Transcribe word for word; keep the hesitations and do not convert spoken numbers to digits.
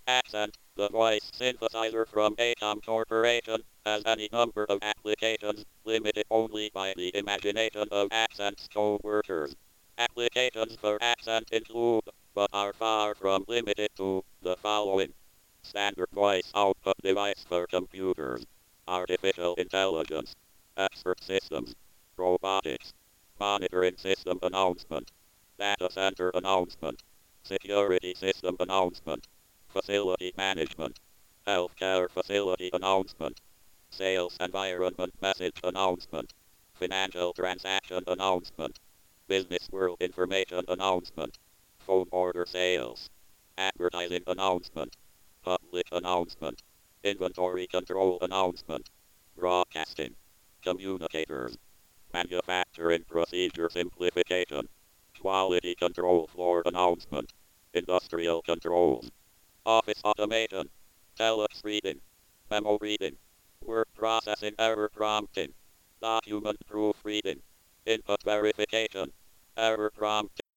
Accent, the voice synthesizer from ACOM Corporation, has any number of applications, limited only by the imagination of Accent's co-workers. Applications for Accent include, but are far from limited to, the following. Standard voice output device for computers. Artificial intelligence. Expert systems. Robotics. Monitoring system announcement. Data center announcement. Security system announcement. Facility management. Healthcare facility announcement. Sales environment message announcement. Financial transaction announcement. Business world information announcement. Phone order sales. Advertising announcement. Public announcement. Inventory control announcement. Broadcasting. Communicators. Manufacturing procedure simplification. Quality control floor announcement. Industrial controls. Office automation. Telex reading. Memo reading. Word processing error prompting. Document proofreading. Input verification. Error prompting.